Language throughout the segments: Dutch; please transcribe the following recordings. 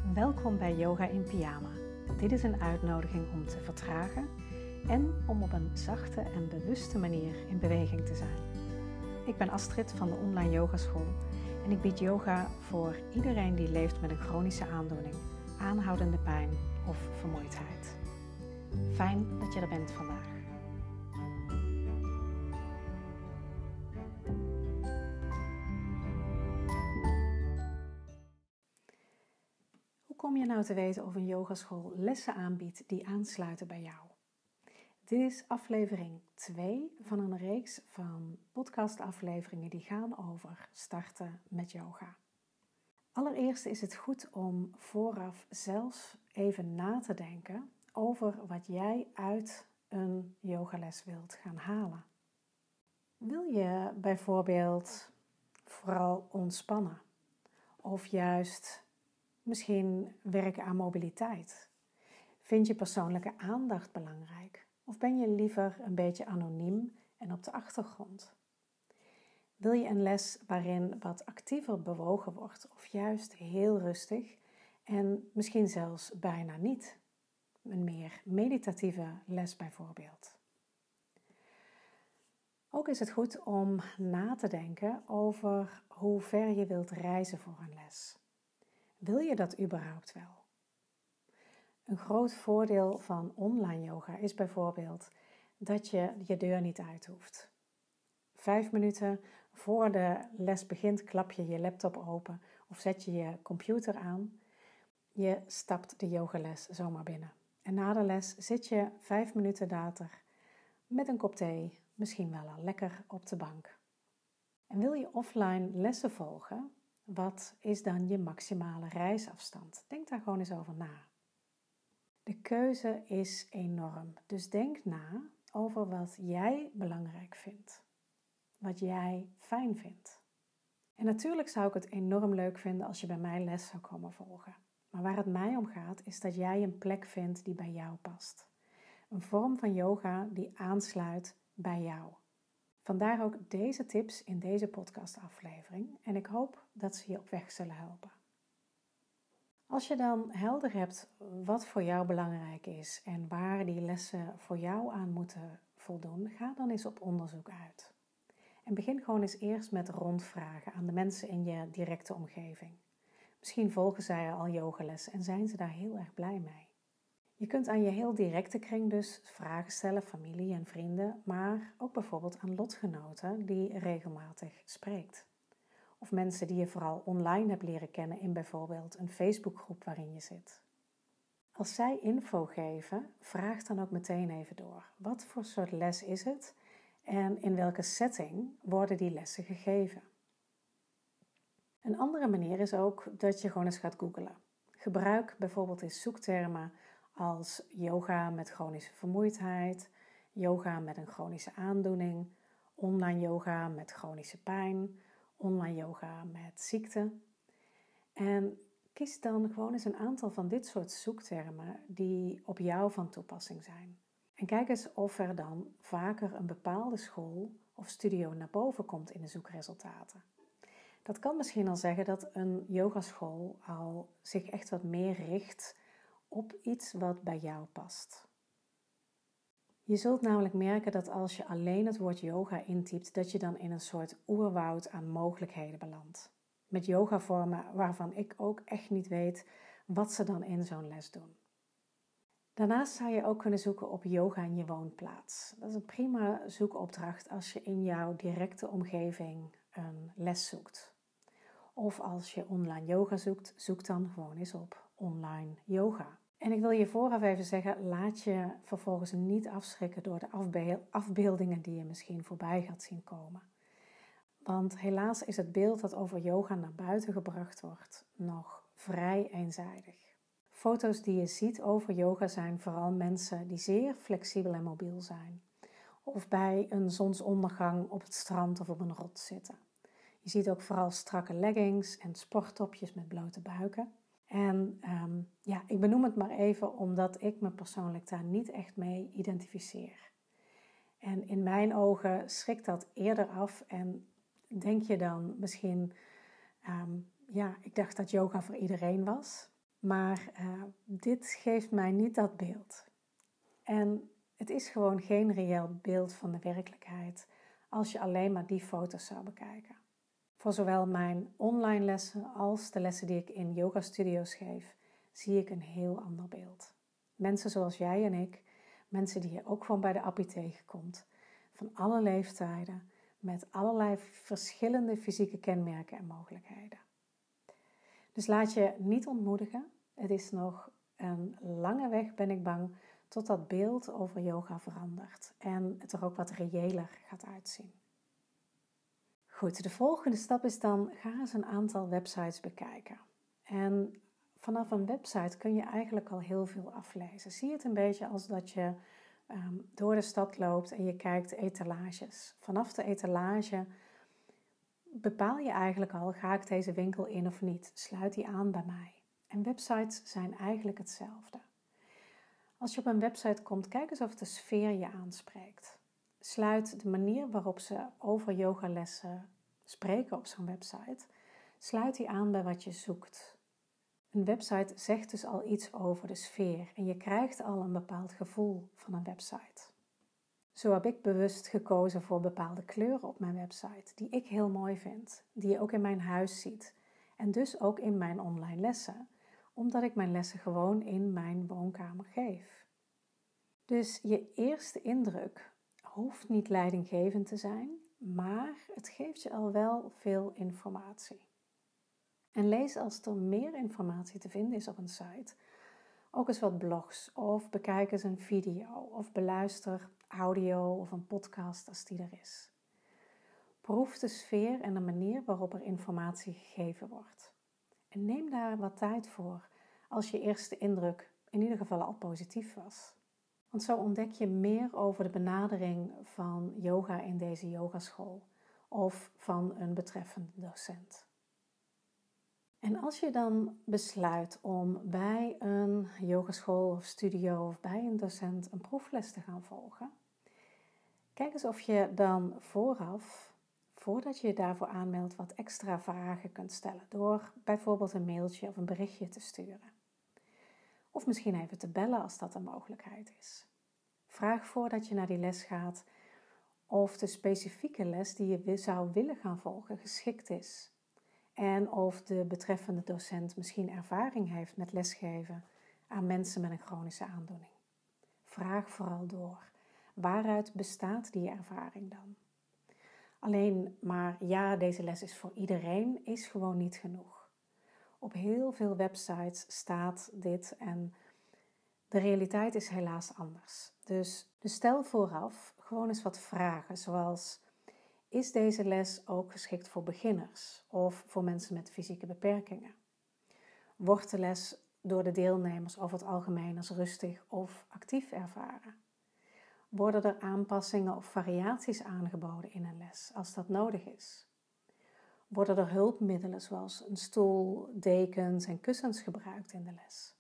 Welkom bij Yoga in Pyjama. Dit is een uitnodiging om te vertragen en om op een zachte en bewuste manier in beweging te zijn. Ik ben Astrid van de online yogaschool en ik bied yoga voor iedereen die leeft met een chronische aandoening, aanhoudende pijn of vermoeidheid. Fijn dat je er bent vandaag. Hoe kom je nou te weten of een yogaschool lessen aanbiedt die aansluiten bij jou? Dit is aflevering 2 van een reeks van podcastafleveringen die gaan over starten met yoga. Allereerst is het goed om vooraf zelfs even na te denken over wat jij uit een yogales wilt gaan halen. Wil je bijvoorbeeld vooral ontspannen of juist misschien werken aan mobiliteit? Vind je persoonlijke aandacht belangrijk? Of ben je liever een beetje anoniem en op de achtergrond? Wil je een les waarin wat actiever bewogen wordt of juist heel rustig en misschien zelfs bijna niet? Een meer meditatieve les bijvoorbeeld. Ook is het goed om na te denken over hoe ver je wilt reizen voor een les. Wil je dat überhaupt wel? Een groot voordeel van online yoga is bijvoorbeeld dat je je deur niet uit hoeft. 5 minuten voor de les begint klap je je laptop open of zet je je computer aan. Je stapt de yogales zomaar binnen. En na de les zit je 5 minuten later met een kop thee, misschien wel al lekker op de bank. En wil je offline lessen volgen? Wat is dan je maximale reisafstand? Denk daar gewoon eens over na. De keuze is enorm, dus denk na over wat jij belangrijk vindt. Wat jij fijn vindt. En natuurlijk zou ik het enorm leuk vinden als je bij mij les zou komen volgen. Maar waar het mij om gaat is dat jij een plek vindt die bij jou past. Een vorm van yoga die aansluit bij jou. Vandaar ook deze tips in deze podcastaflevering en ik hoop dat ze je op weg zullen helpen. Als je dan helder hebt wat voor jou belangrijk is en waar die lessen voor jou aan moeten voldoen, ga dan eens op onderzoek uit. En begin gewoon eens eerst met rondvragen aan de mensen in je directe omgeving. Misschien volgen zij al yogalessen en zijn ze daar heel erg blij mee. Je kunt aan je heel directe kring dus vragen stellen, familie en vrienden, maar ook bijvoorbeeld aan lotgenoten die je regelmatig spreekt. Of mensen die je vooral online hebt leren kennen in bijvoorbeeld een Facebookgroep waarin je zit. Als zij info geven, vraag dan ook meteen even door. Wat voor soort les is het en in welke setting worden die lessen gegeven? Een andere manier is ook dat je gewoon eens gaat googlen. Gebruik bijvoorbeeld eens zoektermen als yoga met chronische vermoeidheid, yoga met een chronische aandoening, online yoga met chronische pijn, online yoga met ziekte. En kies dan gewoon eens een aantal van dit soort zoektermen die op jou van toepassing zijn. En kijk eens of er dan vaker een bepaalde school of studio naar boven komt in de zoekresultaten. Dat kan misschien al zeggen dat een yogaschool al zich echt wat meer richt op iets wat bij jou past. Je zult namelijk merken dat als je alleen het woord yoga intypt, dat je dan in een soort oerwoud aan mogelijkheden belandt. Met yogavormen waarvan ik ook echt niet weet wat ze dan in zo'n les doen. Daarnaast zou je ook kunnen zoeken op yoga in je woonplaats. Dat is een prima zoekopdracht als je in jouw directe omgeving een les zoekt. Of als je online yoga zoekt, zoek dan gewoon eens op online yoga. En ik wil je vooraf even zeggen, laat je vervolgens niet afschrikken door de afbeeldingen die je misschien voorbij gaat zien komen. Want helaas is het beeld dat over yoga naar buiten gebracht wordt nog vrij eenzijdig. Foto's die je ziet over yoga zijn vooral mensen die zeer flexibel en mobiel zijn. Of bij een zonsondergang op het strand of op een rots zitten. Je ziet ook vooral strakke leggings en sporttopjes met blote buiken. En ik benoem het maar even omdat ik me persoonlijk daar niet echt mee identificeer. En in mijn ogen schrikt dat eerder af en denk je dan misschien, ik dacht dat yoga voor iedereen was. Maar dit geeft mij niet dat beeld. En het is gewoon geen reëel beeld van de werkelijkheid als je alleen maar die foto's zou bekijken. Voor zowel mijn online lessen als de lessen die ik in yoga studio's geef, zie ik een heel ander beeld. Mensen zoals jij en ik, mensen die je ook gewoon bij de appie tegenkomt, van alle leeftijden, met allerlei verschillende fysieke kenmerken en mogelijkheden. Dus laat je niet ontmoedigen. Het is nog een lange weg, ben ik bang, tot dat beeld over yoga verandert en het er ook wat reëler gaat uitzien. Goed, de volgende stap is dan, ga eens een aantal websites bekijken. En vanaf een website kun je eigenlijk al heel veel aflezen. Zie het een beetje als dat je door de stad loopt en je kijkt etalages. Vanaf de etalage bepaal je eigenlijk al, ga ik deze winkel in of niet? Sluit die aan bij mij? En websites zijn eigenlijk hetzelfde. Als je op een website komt, kijk eens of de sfeer je aanspreekt. Sluit de manier waarop ze over yogalessen spreken op zo'n website, sluit die aan bij wat je zoekt. Een website zegt dus al iets over de sfeer en je krijgt al een bepaald gevoel van een website. Zo heb ik bewust gekozen voor bepaalde kleuren op mijn website, die ik heel mooi vind, die je ook in mijn huis ziet en dus ook in mijn online lessen, omdat ik mijn lessen gewoon in mijn woonkamer geef. Dus je eerste indruk hoeft niet leidinggevend te zijn, maar het geeft je al wel veel informatie. En lees als er meer informatie te vinden is op een site, ook eens wat blogs of bekijk eens een video of beluister audio of een podcast als die er is. Proef de sfeer en de manier waarop er informatie gegeven wordt. En neem daar wat tijd voor als je eerste indruk in ieder geval al positief was. Want zo ontdek je meer over de benadering van yoga in deze yogaschool of van een betreffende docent. En als je dan besluit om bij een yogaschool of studio of bij een docent een proefles te gaan volgen, kijk eens of je dan vooraf, voordat je je daarvoor aanmeldt, wat extra vragen kunt stellen door bijvoorbeeld een mailtje of een berichtje te sturen. Of misschien even te bellen als dat een mogelijkheid is. Vraag voordat je naar die les gaat of de specifieke les die je zou willen gaan volgen geschikt is. En of de betreffende docent misschien ervaring heeft met lesgeven aan mensen met een chronische aandoening. Vraag vooral door. Waaruit bestaat die ervaring dan? Alleen maar ja, deze les is voor iedereen is gewoon niet genoeg. Op heel veel websites staat dit en de realiteit is helaas anders. Dus stel vooraf gewoon eens wat vragen, zoals: is deze les ook geschikt voor beginners of voor mensen met fysieke beperkingen? Wordt de les door de deelnemers over het algemeen als rustig of actief ervaren? Worden er aanpassingen of variaties aangeboden in een les als dat nodig is? Worden er hulpmiddelen zoals een stoel, dekens en kussens gebruikt in de les?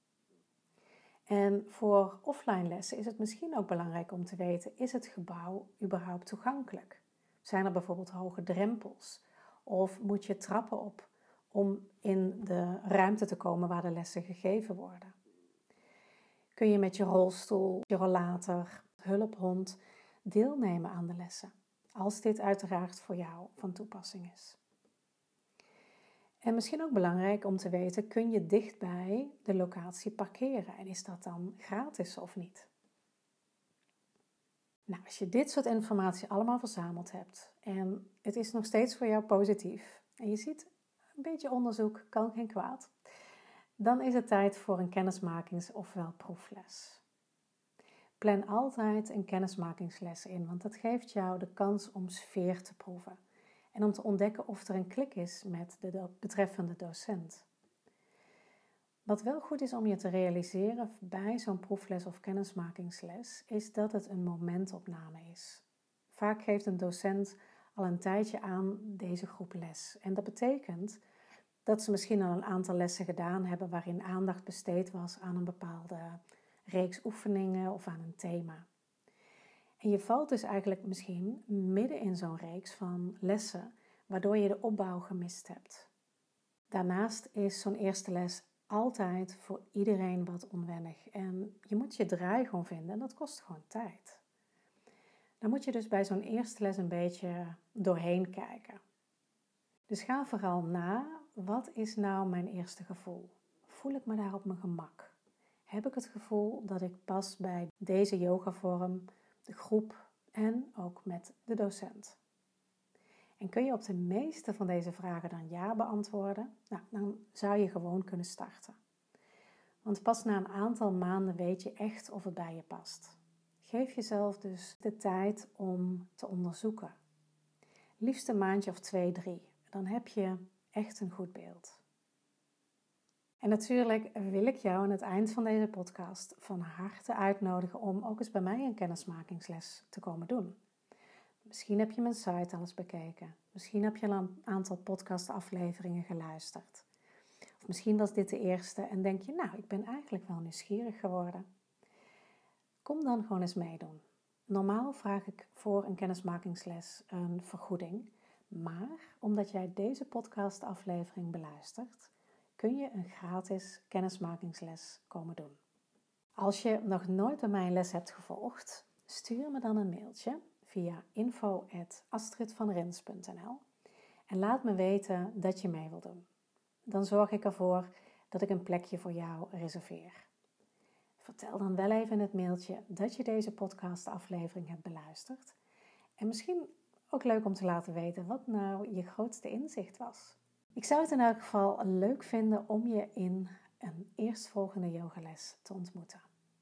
En voor offline lessen is het misschien ook belangrijk om te weten: is het gebouw überhaupt toegankelijk? Zijn er bijvoorbeeld hoge drempels? Of moet je trappen op om in de ruimte te komen waar de lessen gegeven worden? Kun je met je rolstoel, je rollator, hulphond deelnemen aan de lessen? Als dit uiteraard voor jou van toepassing is. En misschien ook belangrijk om te weten: kun je dichtbij de locatie parkeren? En is dat dan gratis of niet? Nou, als je dit soort informatie allemaal verzameld hebt en het is nog steeds voor jou positief en je ziet een beetje onderzoek kan geen kwaad, dan is het tijd voor een kennismakings- ofwel proefles. Plan altijd een kennismakingsles in, want dat geeft jou de kans om sfeer te proeven en om te ontdekken of er een klik is met de betreffende docent. Wat wel goed is om je te realiseren bij zo'n proefles of kennismakingsles, is dat het een momentopname is. Vaak geeft een docent al een tijdje aan deze groep les. En dat betekent dat ze misschien al een aantal lessen gedaan hebben waarin aandacht besteed was aan een bepaalde reeks oefeningen of aan een thema. En je valt dus eigenlijk misschien midden in zo'n reeks van lessen, waardoor je de opbouw gemist hebt. Daarnaast is zo'n eerste les altijd voor iedereen wat onwennig. En je moet je draai gewoon vinden en dat kost gewoon tijd. Dan moet je dus bij zo'n eerste les een beetje doorheen kijken. Dus ga vooral na, wat is nou mijn eerste gevoel? Voel ik me daar op mijn gemak? Heb ik het gevoel dat ik pas bij deze yogavorm, de groep en ook met de docent? En kun je op de meeste van deze vragen dan ja beantwoorden? Nou, dan zou je gewoon kunnen starten. Want pas na een aantal maanden weet je echt of het bij je past. Geef jezelf dus de tijd om te onderzoeken. Liefst een maandje of 2, 3. Dan heb je echt een goed beeld. En natuurlijk wil ik jou aan het eind van deze podcast van harte uitnodigen om ook eens bij mij een kennismakingsles te komen doen. Misschien heb je mijn site al eens bekeken. Misschien heb je al een aantal podcastafleveringen geluisterd. Of misschien was dit de eerste en denk je, nou, ik ben eigenlijk wel nieuwsgierig geworden. Kom dan gewoon eens meedoen. Normaal vraag ik voor een kennismakingsles een vergoeding. Maar omdat jij deze podcastaflevering beluistert, kun je een gratis kennismakingsles komen doen. Als je nog nooit bij mij een les hebt gevolgd, stuur me dan een mailtje via info@astridvanrins.nl en laat me weten dat je mee wilt doen. Dan zorg ik ervoor dat ik een plekje voor jou reserveer. Vertel dan wel even in het mailtje dat je deze podcastaflevering hebt beluisterd. En misschien ook leuk om te laten weten wat nou je grootste inzicht was. Ik zou het in elk geval leuk vinden om je in een eerstvolgende yogales te ontmoeten.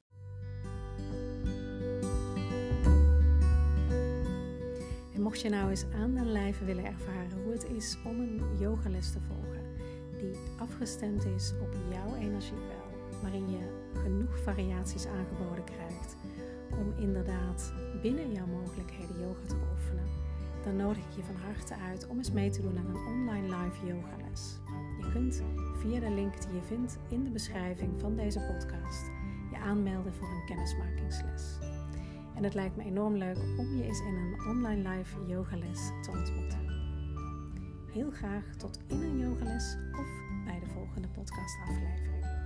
En mocht je nou eens aan den lijve willen ervaren hoe het is om een yogales te volgen die afgestemd is op jouw energiepeil, waarin je genoeg variaties aangeboden krijgt om inderdaad binnen jouw mogelijkheden yoga te beoefenen, dan nodig ik je van harte uit om eens mee te doen aan een online live yogales. Je kunt via de link die je vindt in de beschrijving van deze podcast je aanmelden voor een kennismakingsles. En het lijkt me enorm leuk om je eens in een online live yogales te ontmoeten. Heel graag tot in een yogales of bij de volgende podcastaflevering.